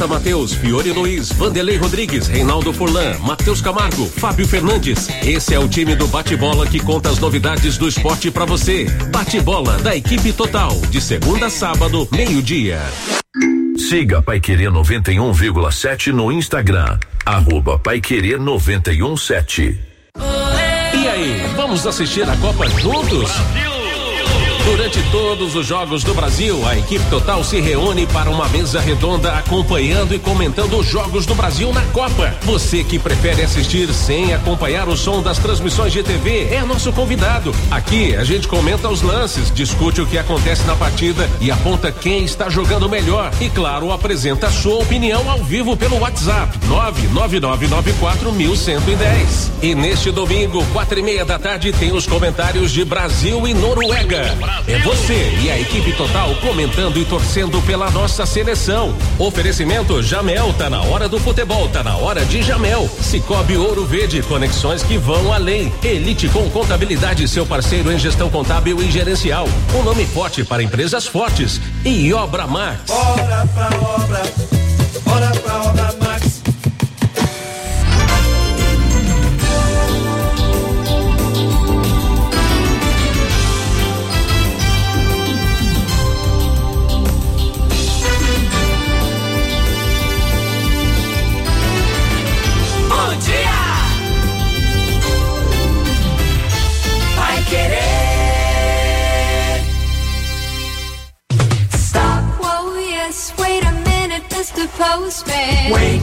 J. Matheus, Fiore Luiz, Vanderlei Rodrigues, Reinaldo Furlan, Matheus Camargo, Fábio Fernandes. Esse é o time do Bate-Bola que conta as novidades do esporte pra você. Bate-Bola da equipe total, de segunda a sábado, meio-dia. Siga Paiquerê 91,7 no Instagram, @Paiquerê917. E aí, vamos assistir a Copa juntos? Durante todos os jogos do Brasil, a equipe total se reúne para uma mesa redonda acompanhando e comentando os jogos do Brasil na Copa. Você que prefere assistir sem acompanhar o som das transmissões de TV é nosso convidado. Aqui a gente comenta os lances, discute o que acontece na partida e aponta quem está jogando melhor. E claro, apresenta a sua opinião ao vivo pelo WhatsApp 999941110. E neste domingo, 4:30 da tarde, tem os comentários de Brasil e Noruega. É você e a equipe total comentando e torcendo pela nossa seleção. Oferecimento Jamel, tá na hora do futebol, tá na hora de Jamel. Cicobi Ouro Verde, conexões que vão além. Elite com Contabilidade, seu parceiro em gestão contábil e gerencial. Um nome forte para empresas fortes. E Obra Max. Bora pra obra Max. Mr. Postman. Wait,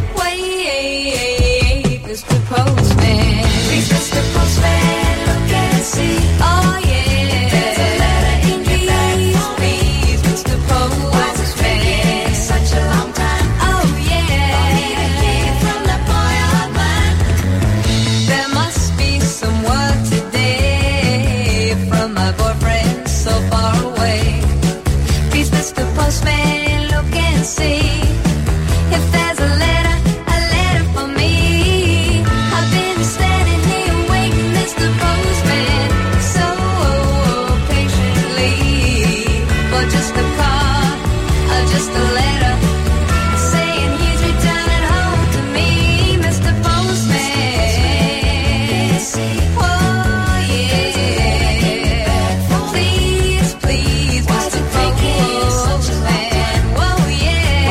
Mr. Postman. Please, Mr. Postman, look and see. Oh yeah, there's a letter in your bag for me. Please, Mr. Postman. Why is it taking such a long time? Oh yeah, I need a key from the boy of mine. There must be some word today from my boyfriend so far away. Please, Mr. Postman, look and see. If there's a letter for me. I've been standing here waiting, Mr. Postman, so patiently. For just a card, or just a letter, saying he's returning home to me, Mr. Postman. Oh yeah, please, please, Mr. Postman. Oh yeah.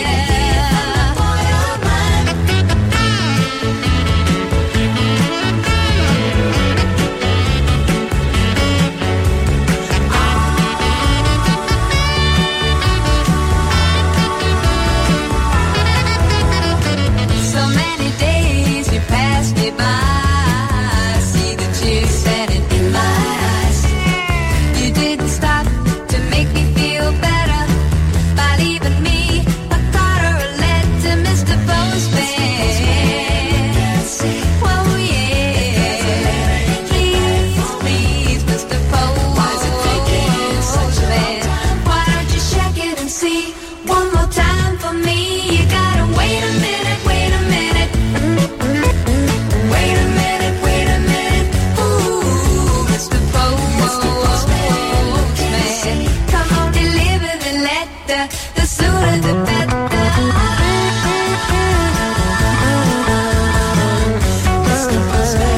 So many days you passed me by. I see the tears standing in my eyes. You didn't stop to make me feel better by leaving me a card or a letter, Mr. Postman. Oh yeah, please, Mr. Postman. Why don't you check it and see one more time for me? You gotta wait a minute, wait a minute. Wait a minute, wait a minute. Ooh, Mr. Postman. Come on, deliver the letter. The sooner the better. Mr. Postman.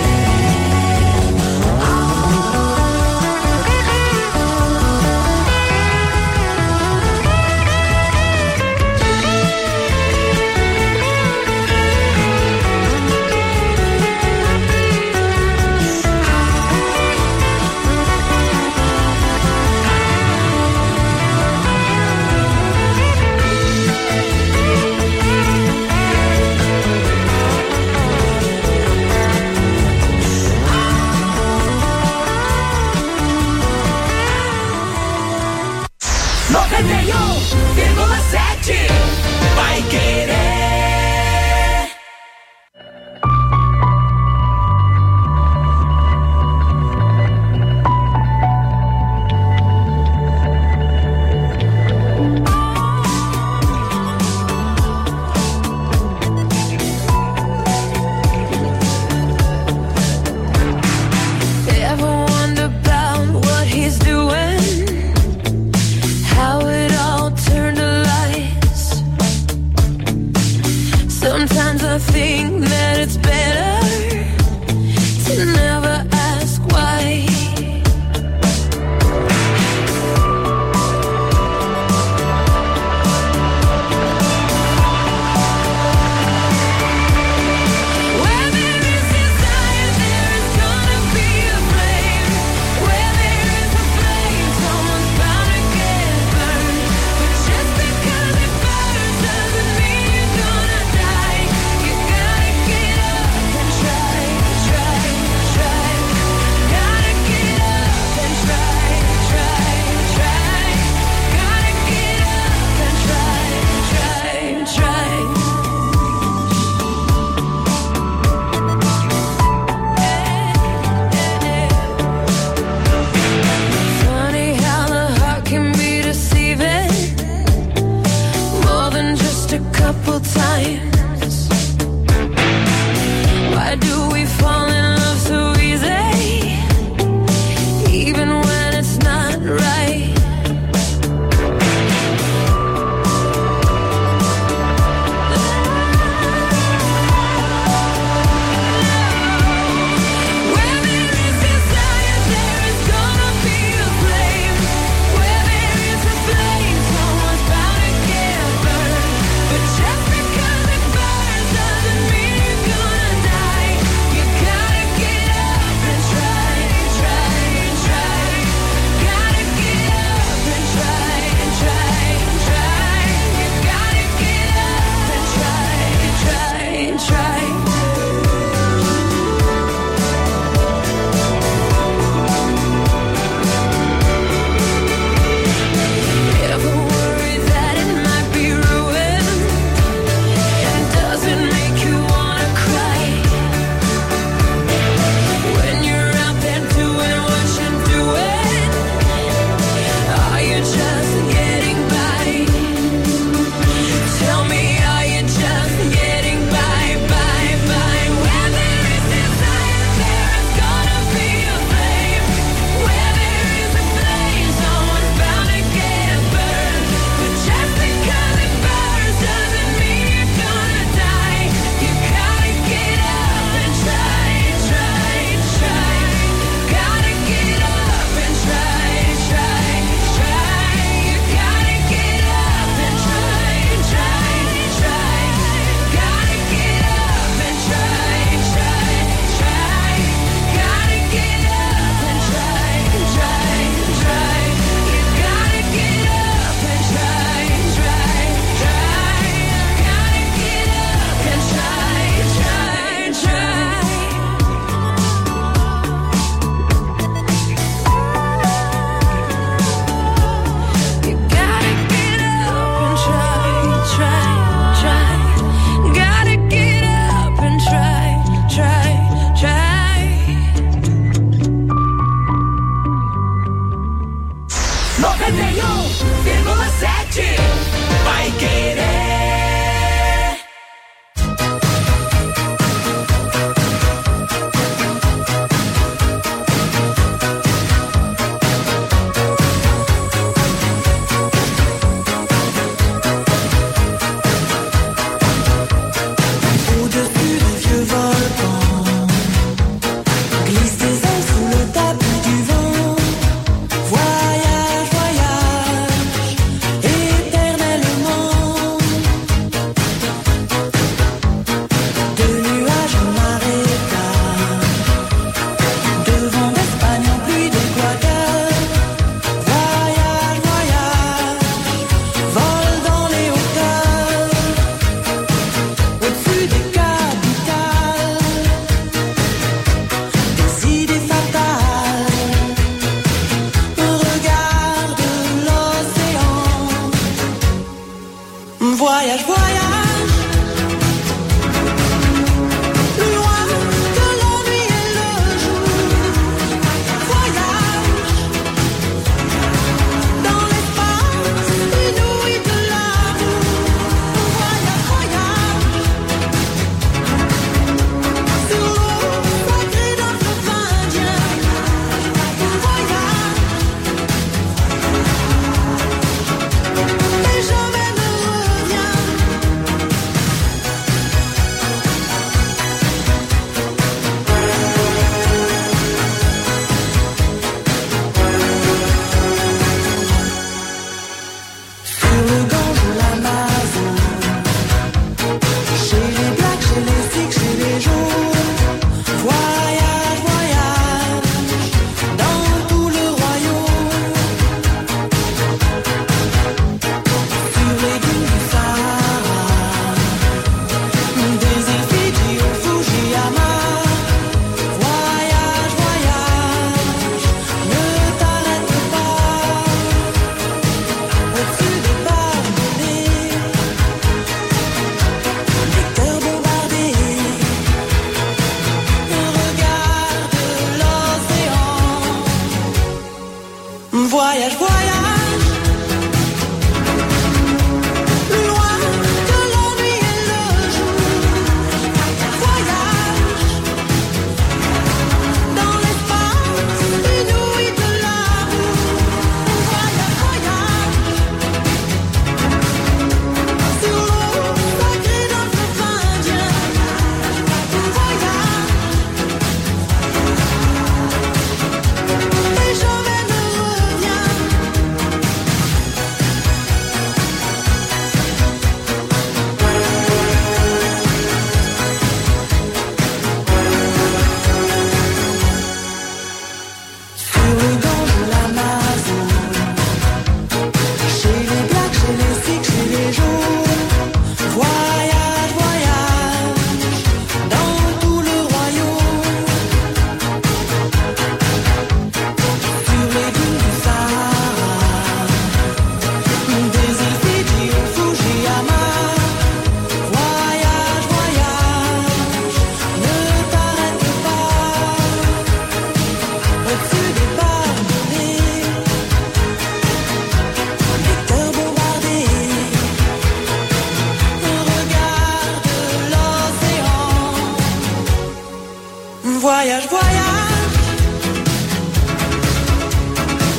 Vai querer. Ever wonder about what he's doing? How it all turned to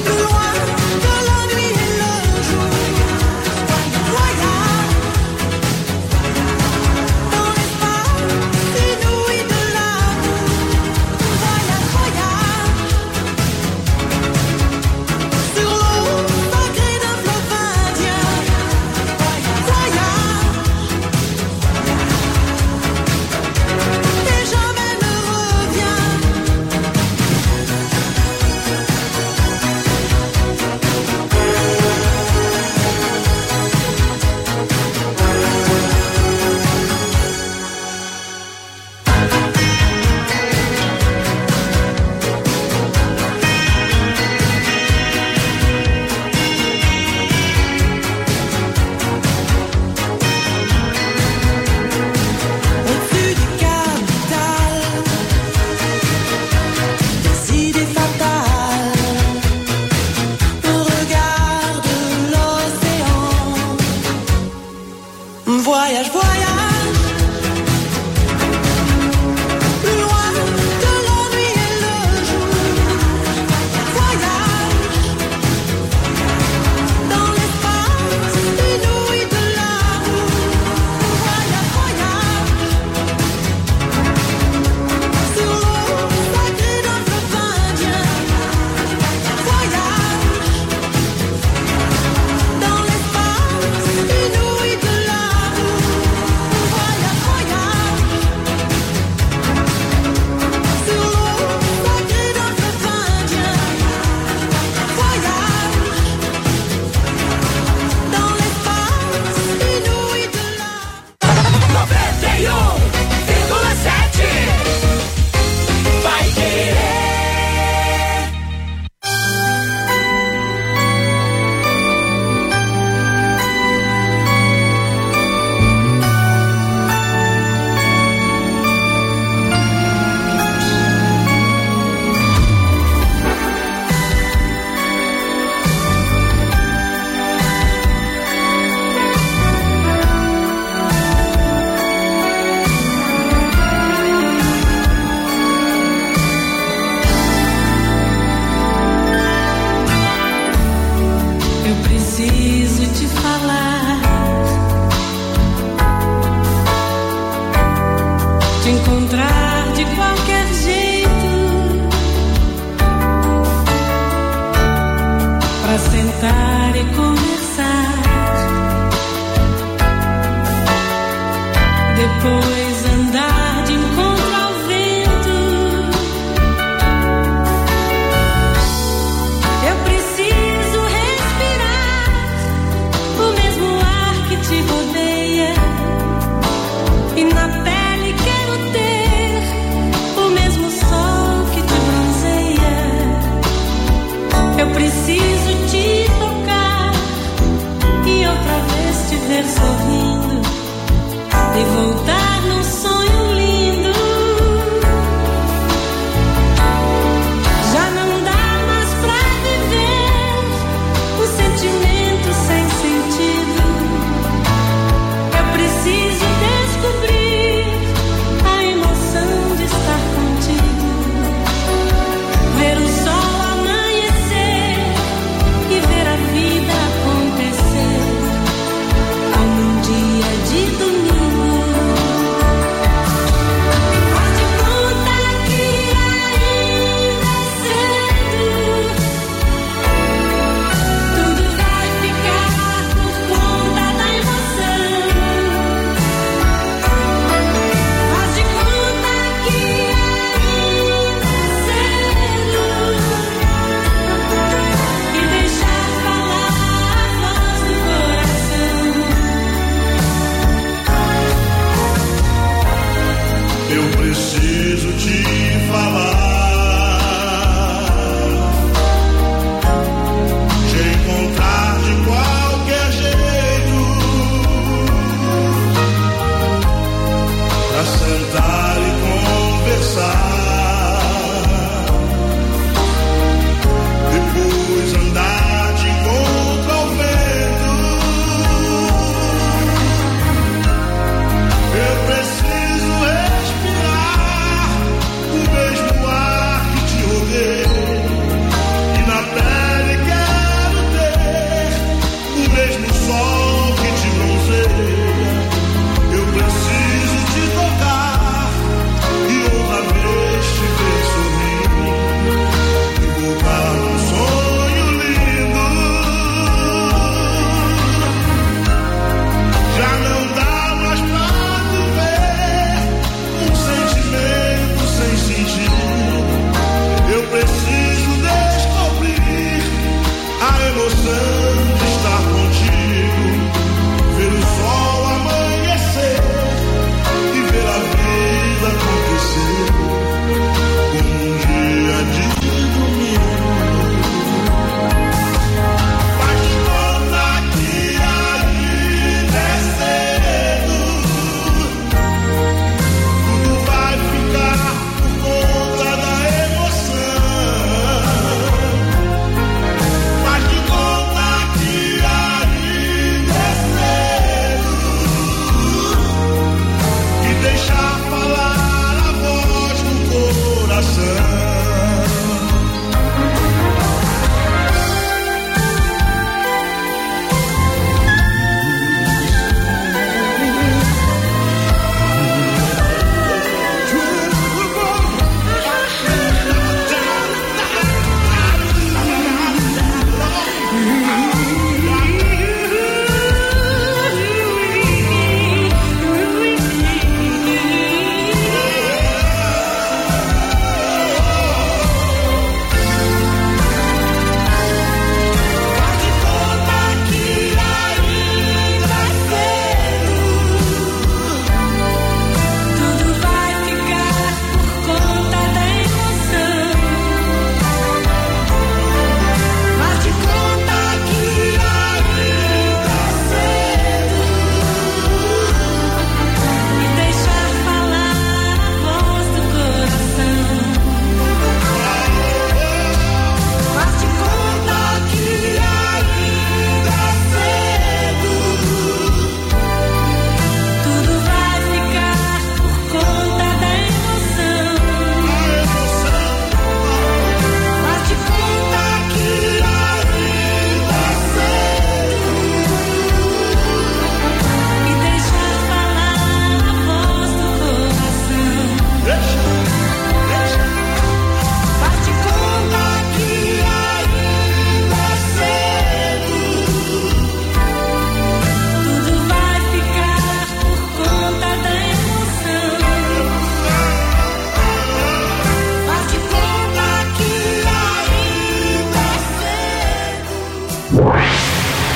Eu preciso te tocar.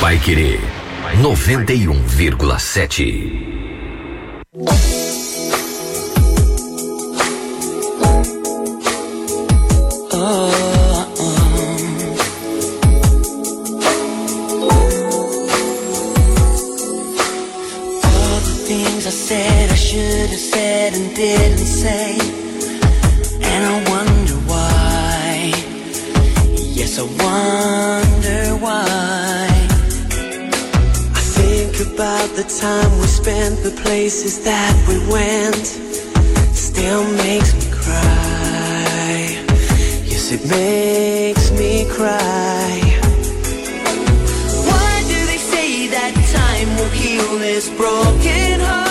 Paiquerê 91,7. Didn't say, and I wonder why. Yes, I wonder why. I think about the time we spent, the places that we went. Still makes me cry. Yes, it makes me cry. Why do they say that time will heal this broken heart?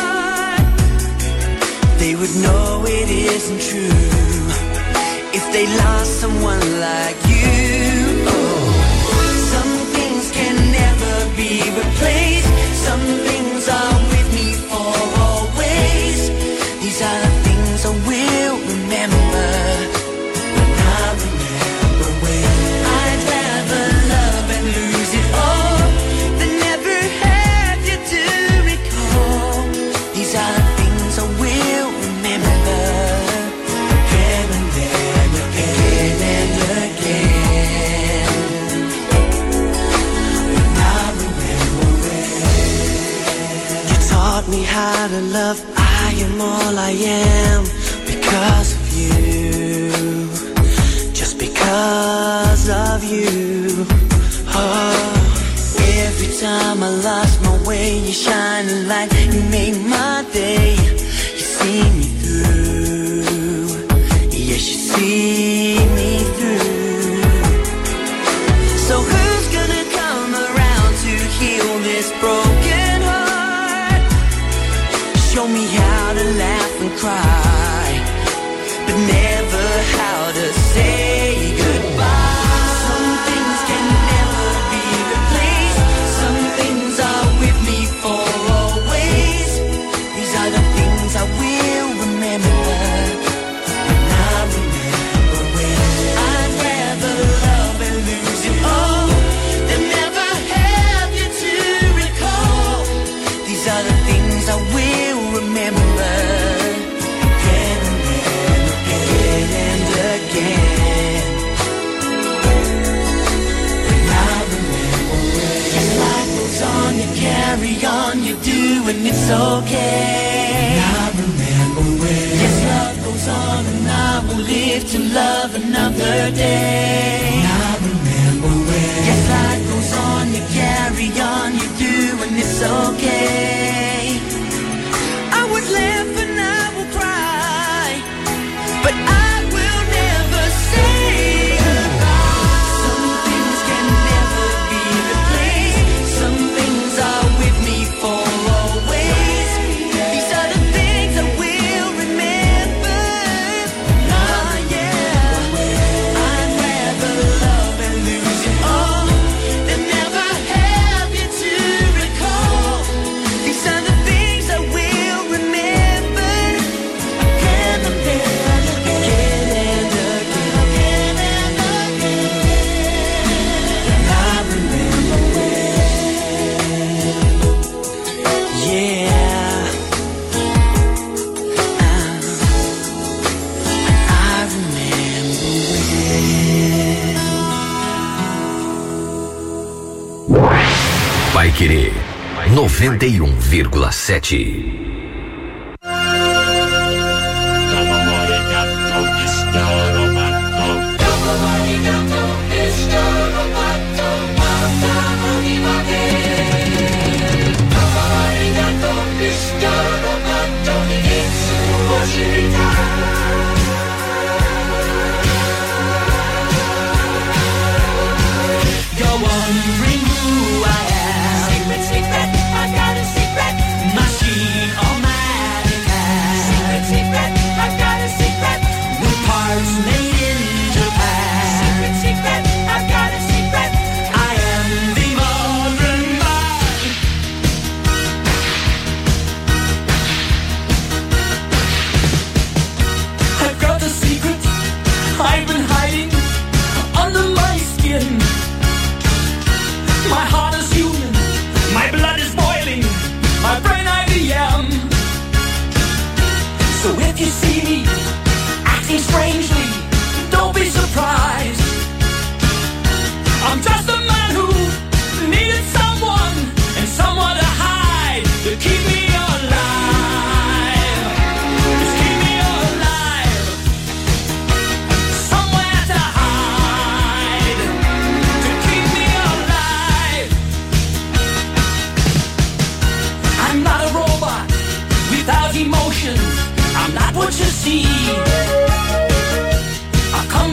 They would know it isn't true if they lost someone like you. Oh. Some things can never be replaced. Some things are with me for always. These are the things I will remember when I remember when. I'd rather love and lose it all than never have you to recall. These are the things I will remember again and then again and again. When I remember when you taught me how to love, I am all I am because of you, just because of you. Oh, every time I lost my way, you shine a light, you made my day. See me through, yes, you see me through. So who's gonna come around to heal this broken heart? Show me how to laugh and cry, but never how to say goodbye. Some things can never be replaced. Some things are with me for always. These are the things I will remember when I remember when. I'd rather love and lose it all than never have you to recall. These are the things I will remember again and then again and again. When I remember when. Yes, life goes on, you carry on, you do, and it's okay. I remember when. Yes, love goes on, and I will live to love another day. I remember when. Yes, life goes on, you carry on, you do, and it's okay. I would laugh and I will cry, but I will never say goodbye. Some things can never be replaced. Some things are with me for always. These are the things I will remember. Ah, yeah. I'd rather love and lose it all than never have you to recall. These are the things I will remember again and then again and again and again. And I remember when. Yeah. I remember when. Paiquerê 91,7. You're wondering who I am. Secret, secret, I got a secret. Machine on my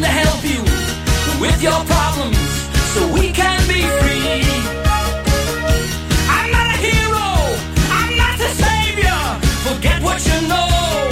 to help you with your problems so we can be free. I'm not a hero, I'm not the savior, forget what you know.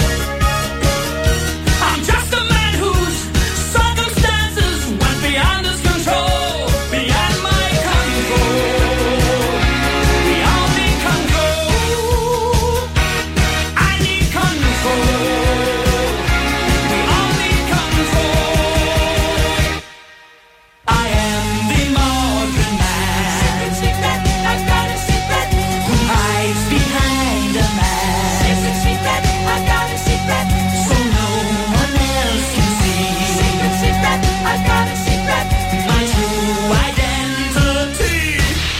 I'm just a man whose circumstances went beyond his control, beyond my control. We all need control. I need control. We all need control. I am the modern man. Secret, I've got a secret. Who hides behind a mask. Secret, I've got a secret. So no one else can see. Secret, I've got a secret. My true identity.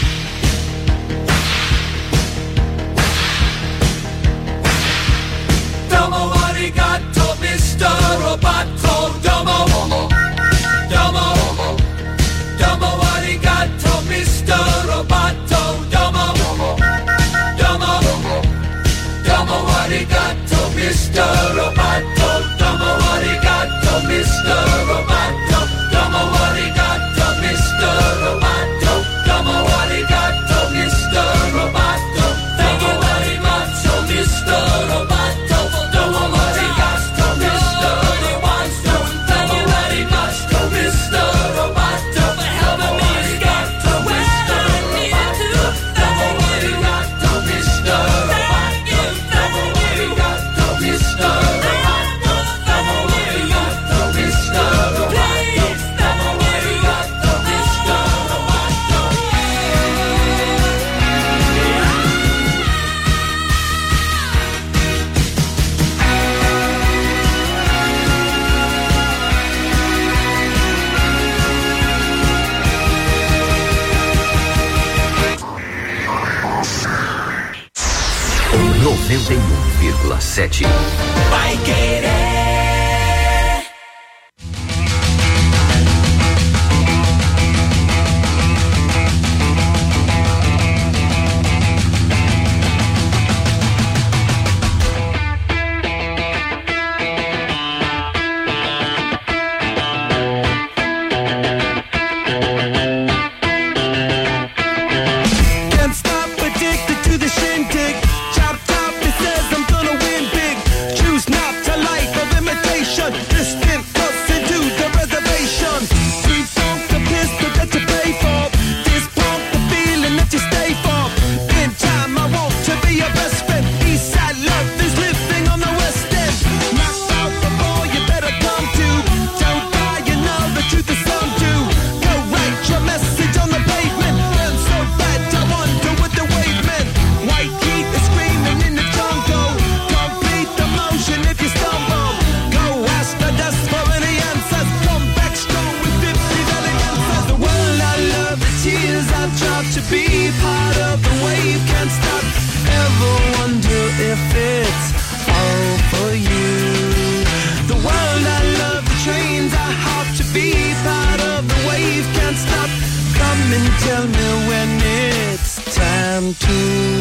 Domo arigato, Mr. Roboto. Domo, domo, domo arigato, Mr. Roboto. Domo, domo, domo arigato, Mr. Roboto. Domo arigato, Mr. Roboto. Domo arigato, Mr. Roboto. Domo arigato, Mr. Roboto. Thank you very much, oh Mr. Roboto. Domo arigato, Mr. Roboto. Thank you very much, oh Mr. Roboto, for helping me escape to where I need to. Domo arigato, Mr. Roboto. Domo arigato, Mr. Roboto. Domo arigato, Mr. Roboto. Domo arigato, Mr. Roboto. O 91,7. Vai querer. Can't stop, addicted to the shindig. Chop top, it says I'm gonna win big. Choose not to life of imitation. Distant close into the reservation. Free funk the pistol that you pay for. This pump the feeling that you stay for. In time, I want to be your best friend. Eastside love is living on the west end. Knocked out before you better come to. Don't die, you know the truth is some do. Go write your message on the pavement. Burn so bad, I wonder what the wave meant. White heat is screaming in the jungle. Complete the motion if you stumble. Go ask the dust for any answers. Come back strong with 50 million answers. The world I love, the tears I've dropped to be part of the wave can't stop. Ever wonder if it's all for you? The world I love, the trains I hop to be part of the wave can't stop. Come and tell me when it's time to.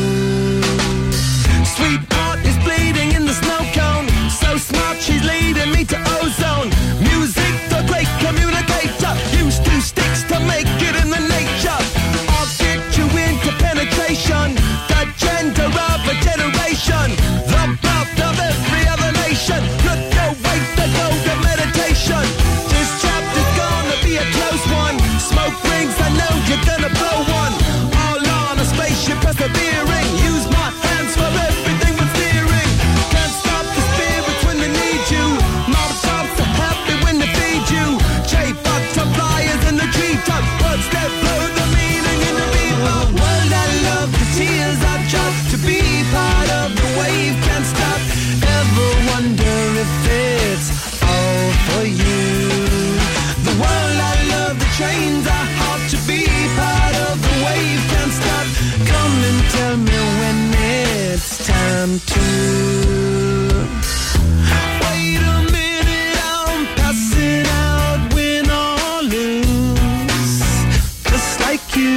Sweetheart is bleeding in the snow cone. So smart, she's leading me to ozone. Music, the great communicator. Use two sticks to make it in the nature. I'll get you into penetration. The gender of a generation. The birth of every other nation. Look away to go to meditation. This chapter's gonna be a close one. Smoke rings, I know you're gonna blow one. All on a spaceship persevering. Use my hands for everything but steering. Can't stop the spirits when they need you. Mob tops are happy when they feed you. J butterflies in the treetop. Words that blow the meaning in the people. World I love, the tears I've dropped to be part of the wave can't stop. Ever wonder if it's all for you? The world I love, the trains I hop to be part of the wave can't stop. Come and tell me when it's time to. Wait a minute, I'm passing out, win or lose, just like you.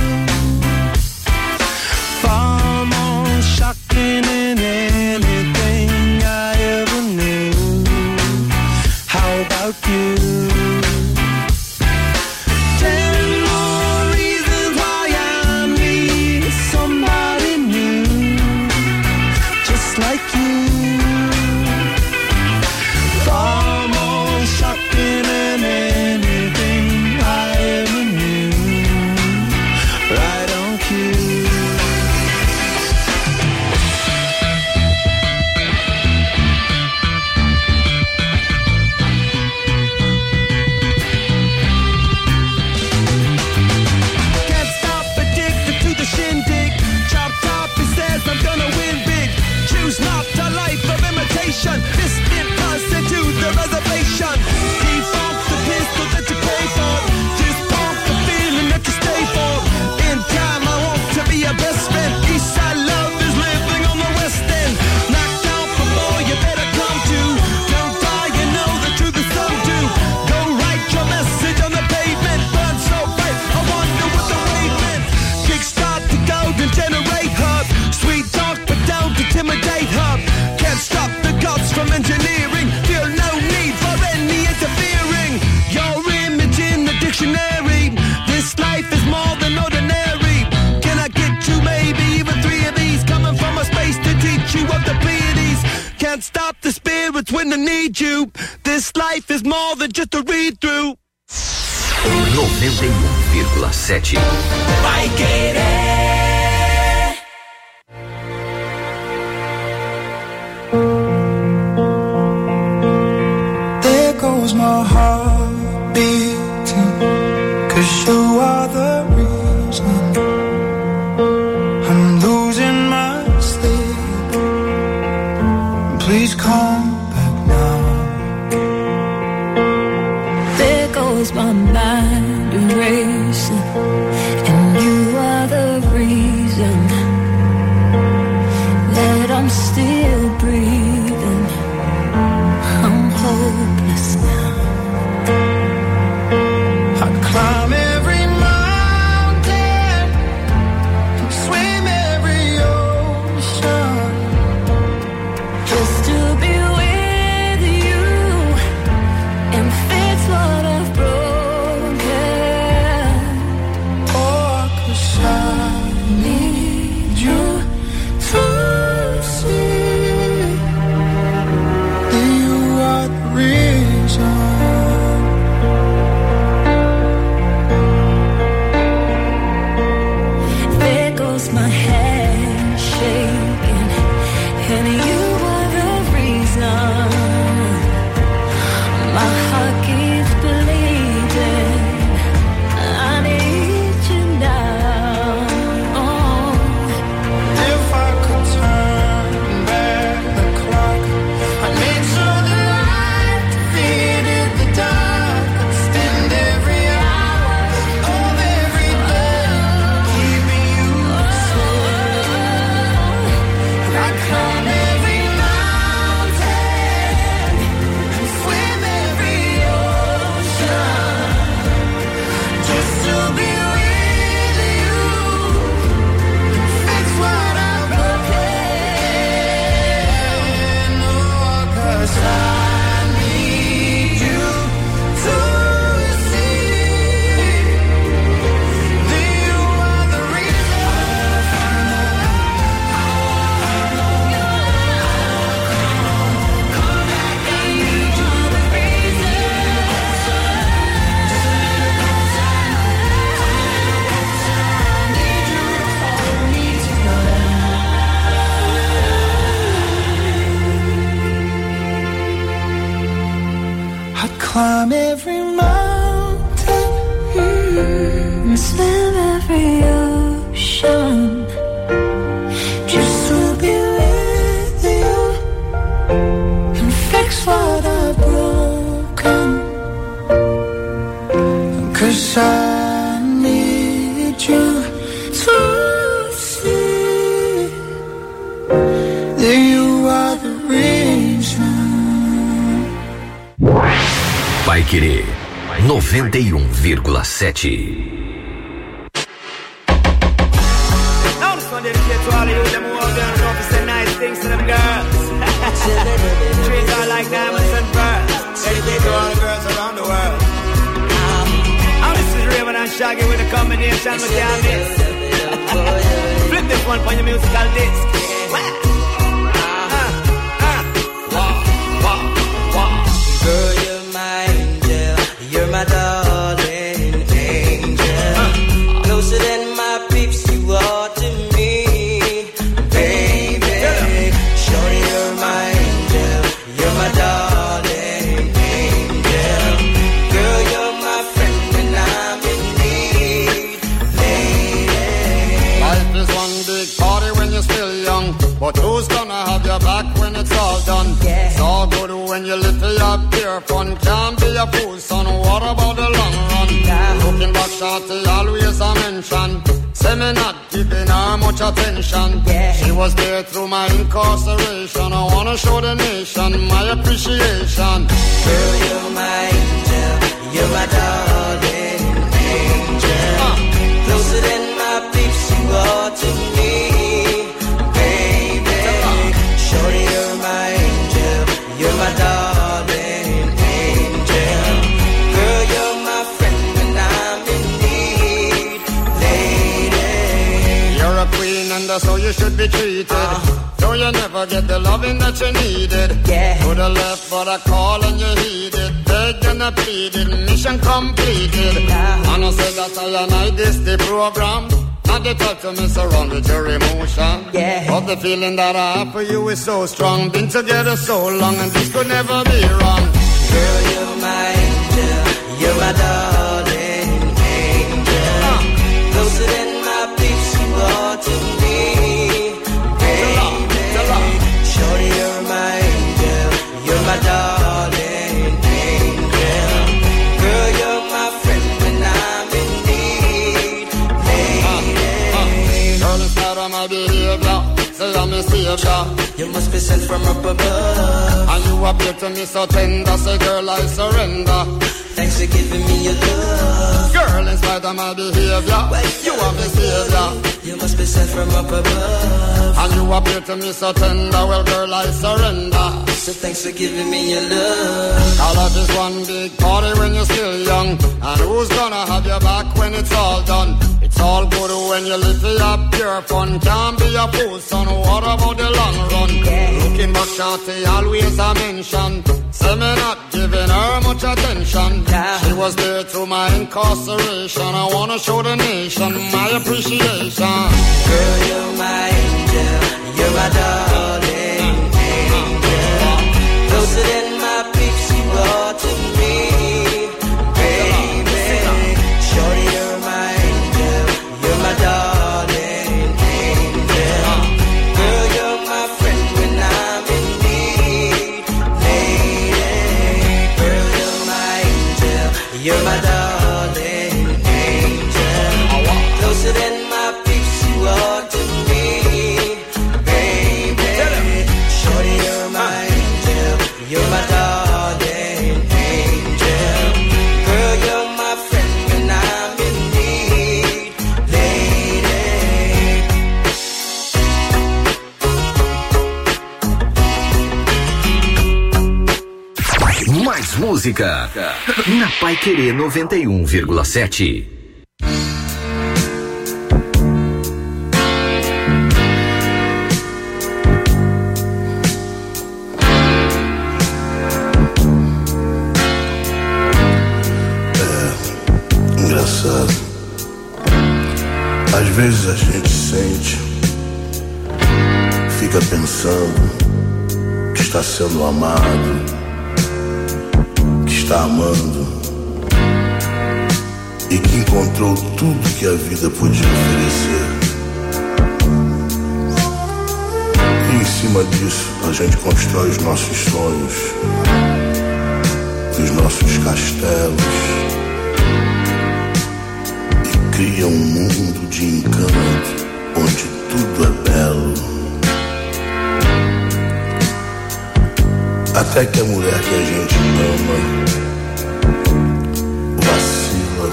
Far more shocking than anything I ever knew. How about you? need you. This life is more than just a read-through. 91,7 Vai querer. There goes my heart beating, 'cause you are the reason I'm losing my sleep. Please come back now. There goes my mind erasing, and you are the reason that I'm still breathing. I'm hopeless now. I'd climb every mountain and swim every ocean Just to be with you and fix what I've broken. Oh, 'cause I need you to see that you are the reason. There goes my hand shaking, and you are the reason. My heart keeps bleeding. I need you now. If I could turn back the clock, I'd make sure the light defeated the dark. I'd spend every hour of every day keeping you safe. And I'd climb every mountain and swim every ocean just to be with you. Fix what I've broken. Oh, 'cause I need you to see that you are the I'd climb every mountain And swim every ocean just to be with you and fix what I've broken. 'Cause I need you to see that you are the reason. Vai querer 91,7. Now this one dedicated to all of you, them who out there and know to say nice things to them girls. Treat her like diamonds and pearls. Dedicated to all the girls around the world. Now this is Raven and Shaggy with a combination with their miss. Flip this one for your musical disc. Girl, you're my angel, you're my darling angel. Closer than my peeps, you are to me, baby. Shorty, you're my angel, you're my darling angel. Girl, you're my friend when I'm in need, lady. Life is one big party when you're still young, but who's gonna have your back when it's all done? It's all good when you live for your pure fun. Can't be a fool, son. What about the long run? Looking back, shorty, always a mention. Say me not giving her much attention. She was there through my incarceration. I wanna show the nation my appreciation. Girl, you're my angel, you're my darling angel. Closer than my peeps, you are to me, baby. Shorty, you're my angel, you're my darling angel. Girl, you're my friend when I'm in need, lady. You're a queen and that's how you should be treated. though you never get the loving that you needed. To the left but I call and you heeded. Begged and I pleaded, mission completed. And I said that I and I this the program. Not the type to mess around with your emotion. But the feeling that I have for you is so strong. Been together so long and this could never be wrong. Girl, you're my angel, you're my darling angel. Closer than my peeps, you are to me, baby. Shorty, you're my angel, you're my darling angel. Girl, you're my friend when I'm in need, lady. Girl, it's not on my behavior, say I'm a savior. You must be sent from up above. And you appear to me so tender, say girl I surrender. Thanks for giving me your love. Girl, in spite of my behavior, you are my savior. You must be sent from up above. And you appear to me so tender, well girl I surrender. So thanks for giving me your love. All of this one big party when you're still young. And who's gonna have your back when it's all done? It's all good when you live for your pure fun. Can't be a fool, son, what about the long run? Looking back, shorty, always a mention. Say me not giving her much attention. She was there through my incarceration. I wanna show the nation my appreciation. Girl, you're my angel, you're my darling angel. Closer than my peeps, you are to me, baby. Shorty, you're my angel, you're my darling angel. Girl, you're my friend when I'm in need, lady. Girl, you're my angel, you're my darling angel. Closer than my peeps, you are to me, baby. Shorty, you're my angel, you're my darling angel. Girl, you're my friend when I'm in need, lady. Mais música na Paiquerê 91,7. Engraçado. Às vezes a gente sente, fica pensando que está sendo amado, que está amando e que encontrou tudo que a vida podia oferecer. E em cima disso a gente constrói os nossos sonhos, os nossos castelos. Cria um mundo de encanto onde tudo é belo. Até que a mulher que a gente ama vacila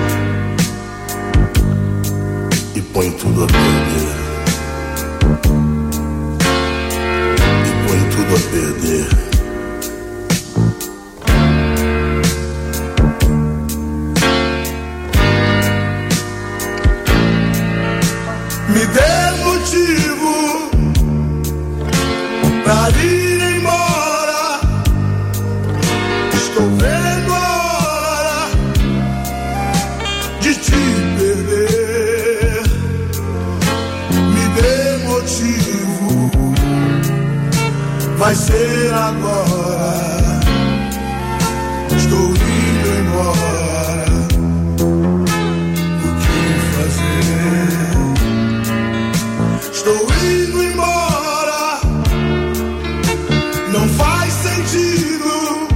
e põe tudo a perder. E põe tudo a perder. Me dê motivo pra ir embora. Estou vendo a hora de te perder. Me dê motivo, vai ser agora. Estou indo embora. O que fazer? Estou indo embora. Não faz sentido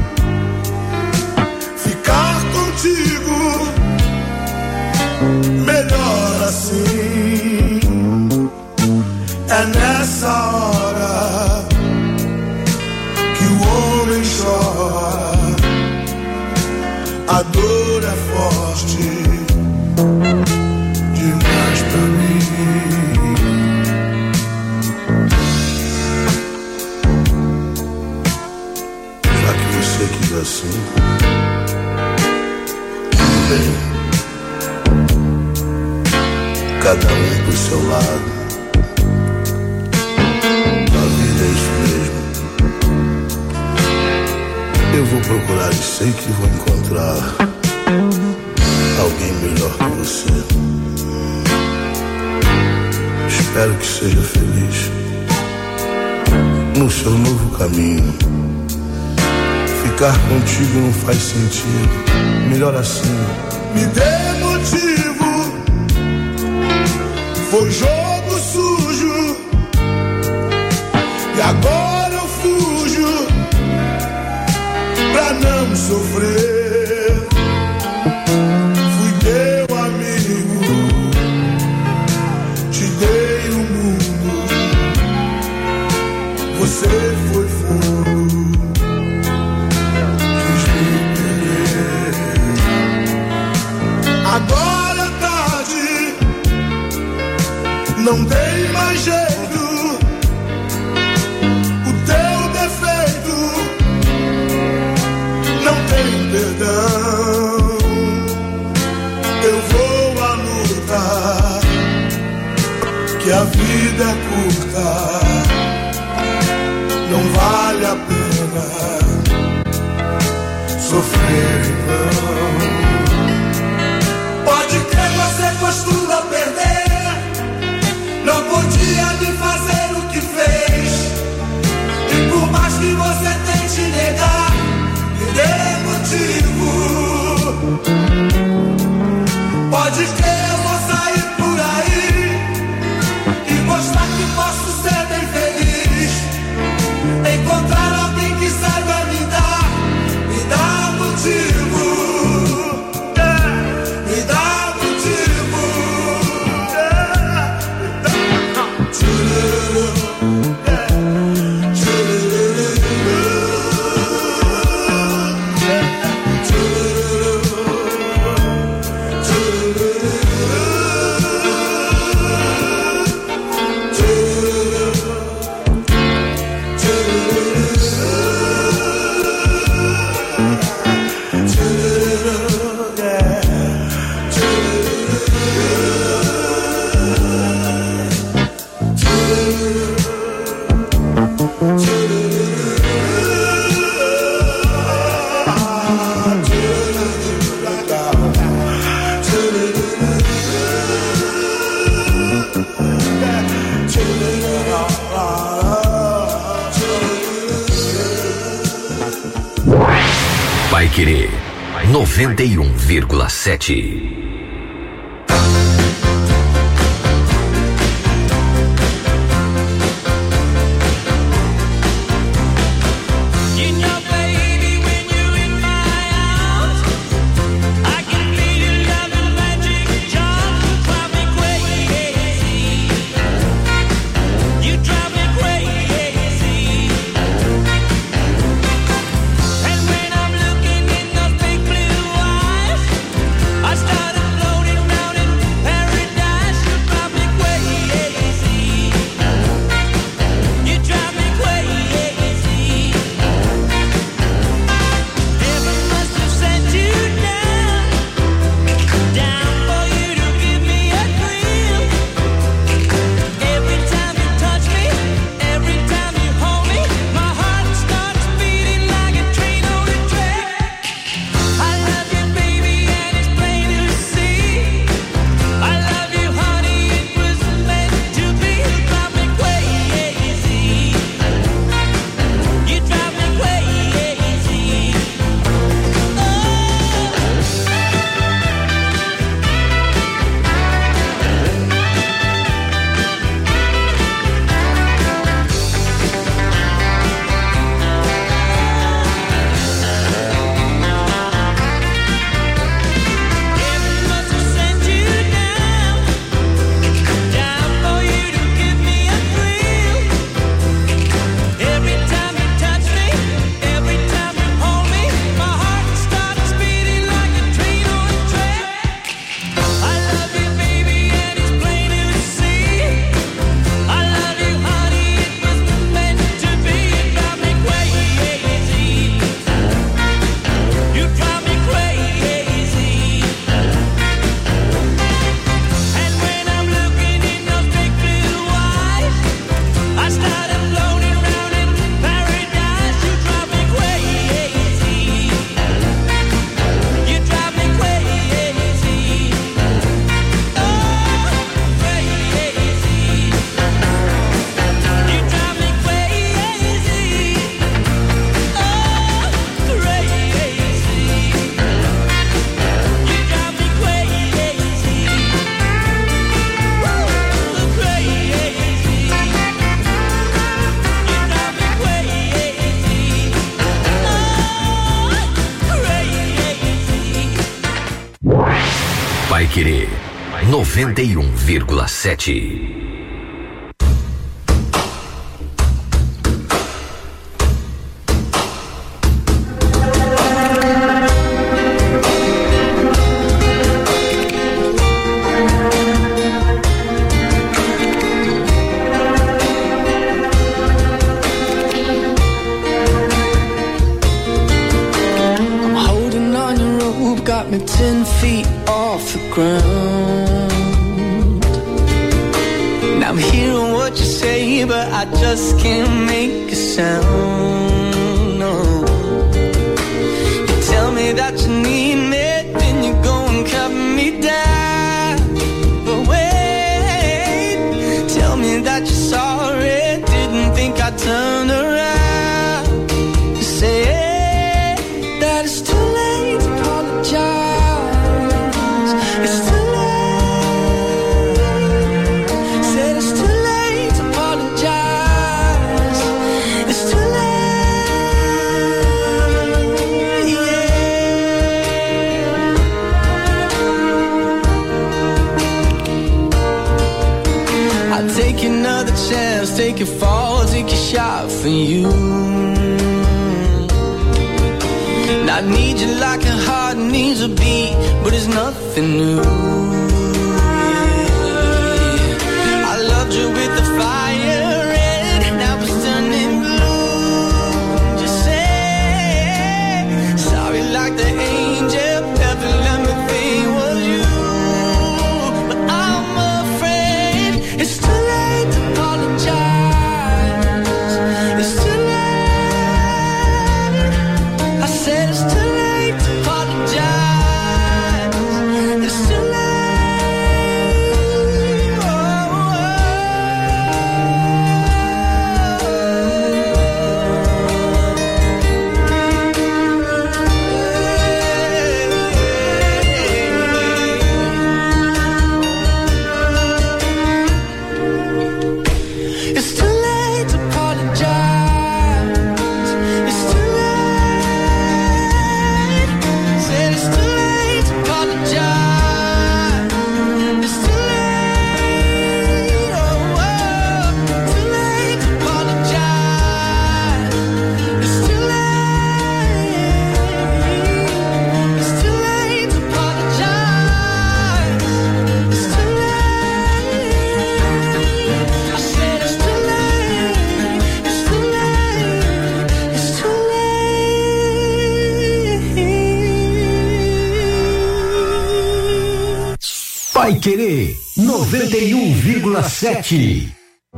ficar contigo. Melhor assim. É nessa hora que o homem chora. A dor é forte demais pra mim. Você quis assim, tudo bem. Cada um pro seu lado. Eu vou procurar e sei que vou encontrar alguém melhor que você. Espero que seja feliz no seu novo caminho. Ficar contigo não faz sentido. Melhor assim. Me dê motivo. Foi jogo sujo e agora eu fujo pra não sofrer. Fui teu amigo, te dei o mundo. Você foi fogo, quis me perder. Agora é tarde, não tem mais jeito. O teu defeito não tem perdão. Eu vou à luta, que a vida é curta. Não vale a pena sofrer, não. Pode crer, você costuma perder. Não podia me fazer o que fez. E por mais que você tente negar, me dê motivo. Pode crer, eu vou sair por aí e mostrar que posso ser bem feliz. Encontrar alguém que saiba me dar motivo. Me dá motivo. Paiquerê 91,7. I started Paiquerê 91,7. Got me 10 feet off the ground. Now I'm hearing what you say, but I just can't make a sound. No. You tell me that you need me, then you go and cut me down. But wait, tell me that you're sorry, didn't think I'd turn around. You say that it's too late to apologize. It's too late. Said it's too late to apologize. It's too late. Yeah. I'll take another chance, take a fall, take a shot for you. I need you like a heart needs a beat, but it's nothing new. Yeah. I loved you with the fire red, now it's turning blue. Just say sorry like the angel, never let me think was you. But I'm afraid it's too late to apologize. It's too late. I said it's too late to apologize. It's too late. It's too late to apologize. It's too late. Said it's too late to apologize. It's too late. Oh, too late to apologize. It's too late. It's too late to apologize. It's too late. I said it's too late. It's too late. It's too late. Paiquerê 91,7.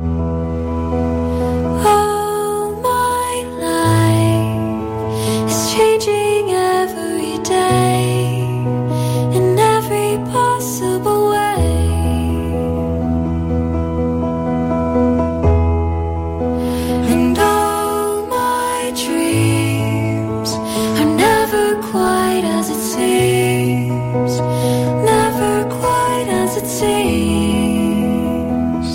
All my life is changing every day in every possible way. And all my dreams are never quite as it seems. Never quite as it seems.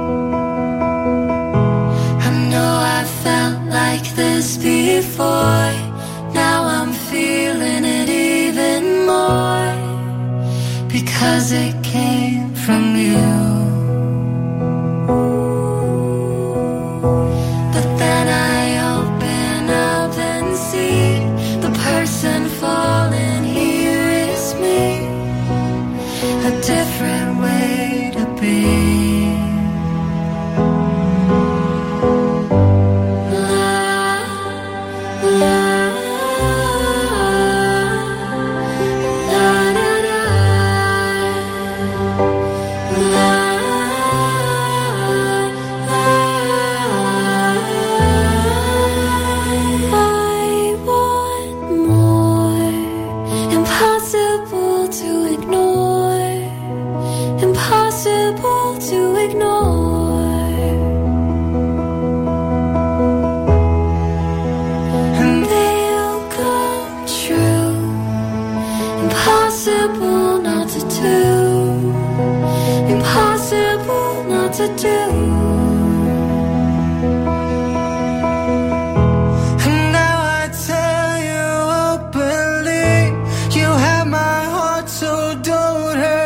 I know I felt like this before. Now I'm feeling it even more because it came from you. But then I open up and see the person falling here is me. A different way to be. I want more. Impossible to ignore. Impossible to ignore. And they'll come true. Impossible not to do. Impossible not to do. And now I tell you openly, you have my heart, so don't hurt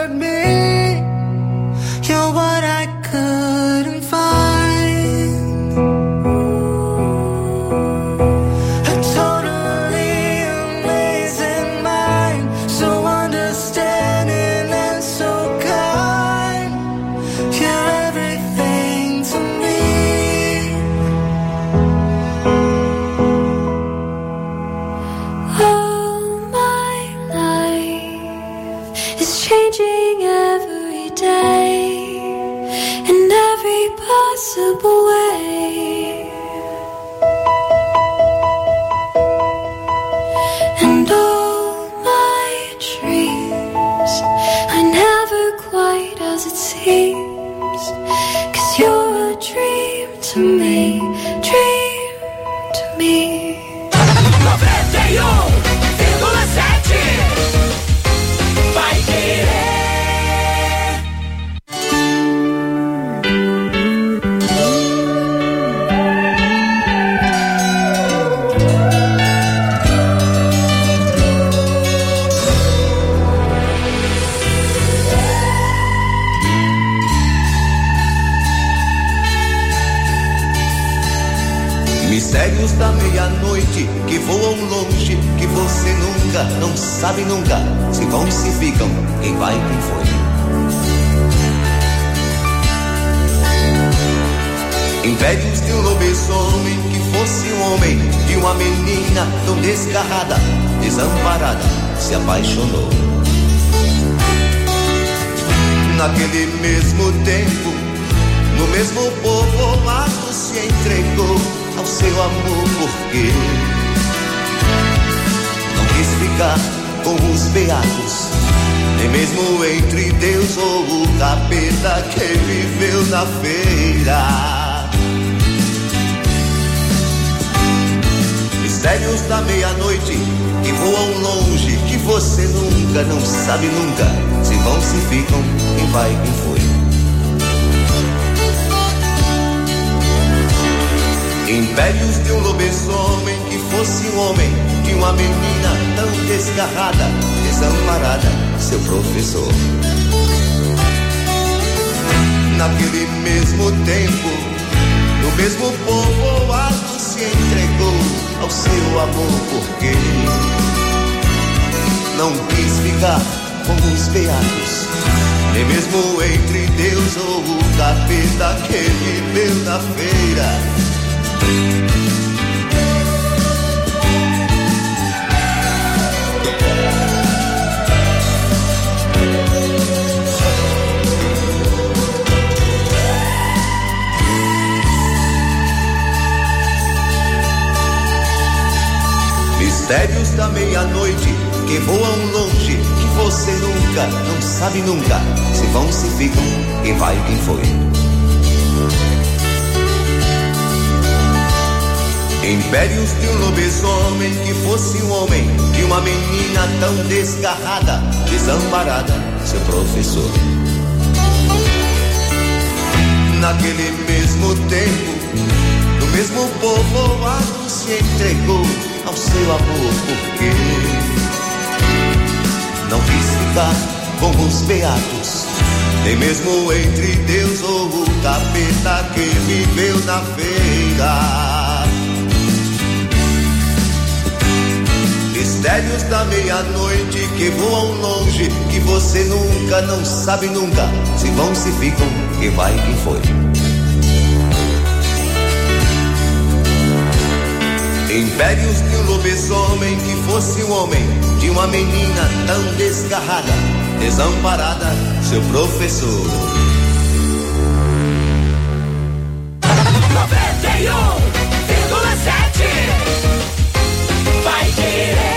is changing every day in every possible way. And all my dreams are never quite as it seems, 'cause you're a dream to me, dream to me. 91,7 Vai Querer. Mistérios da meia-noite que voam longe, que você nunca, não sabe nunca, se vão, se ficam, quem vai, quem foi. Impérios de um lobisomem que fosse um homem, de uma menina tão desgarrada, desamparada, se apaixonou. Naquele mesmo tempo, no mesmo povoado se entregou ao seu amor, porque não quis ficar com os beatos, nem mesmo entre Deus ou o capeta que viveu na feira. Mistérios da meia-noite que voam longe, que você nunca, não sabe nunca, se vão, se ficam, quem vai, quem foi. Impérios de um lobisomem que fosse um homem, de uma menina tão desgarrada, desamparada, seu professor. Naquele mesmo tempo, no mesmo povoado se entregou ao seu amor, porque não quis ficar com os beatos, nem mesmo entre Deus ou o capeta que viveu na feira. Mistérios da meia-noite que voam longe, que você nunca, não sabe nunca, se vão, se ficam, quem vai, quem foi. Impérios de um lobisomem que fosse um homem, de uma menina tão desgarrada, desamparada, seu professor. Naquele mesmo tempo, no mesmo povoado se entregou ao seu amor, porque não quis ficar com os beatos, nem mesmo entre Deus ou o capeta que viveu na feira. Mistérios da meia-noite que voam longe, que você nunca, não sabe nunca, se vão, se ficam, quem vai, quem foi. Impérios de um lobisomem que fosse um homem, de uma menina tão desgarrada, desamparada, seu professor. 91,7 Vai Querer.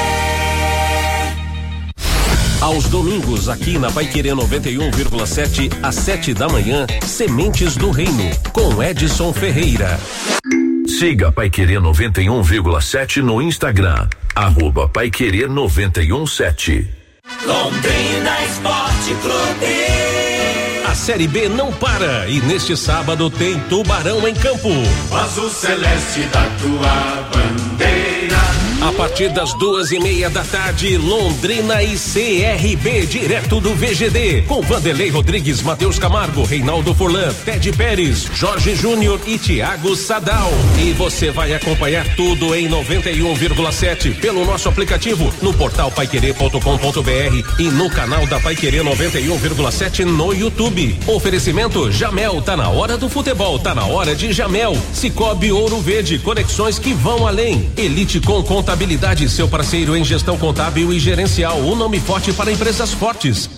Aos domingos, aqui na Paiquerê 91,7, às 7 da manhã, Sementes do Reino, com Edson Ferreira. Siga Paiquerê 91,7 no Instagram, @Paiquerê 91,7. Londrina Esporte Clube. A Série B não para e neste sábado tem Tubarão em campo. O azul celeste da tua bandeira. A partir das 2:30 da tarde, Londrina e CRB, direto do VGD, com Vanderlei Rodrigues, Matheus Camargo, Reinaldo Furlan, Ted Pérez, Jorge Júnior e Thiago Sadal. E você vai acompanhar tudo em 91,7 pelo nosso aplicativo, no portal paiquerê.com.br e no canal da Paiquerê 91,7 no YouTube. Oferecimento Jamel, tá na hora do futebol, tá na hora de Jamel. Cicobi Ouro Verde, conexões que vão além. Elite com Contabilidade, seu parceiro em gestão contábil e gerencial, um nome forte para empresas fortes.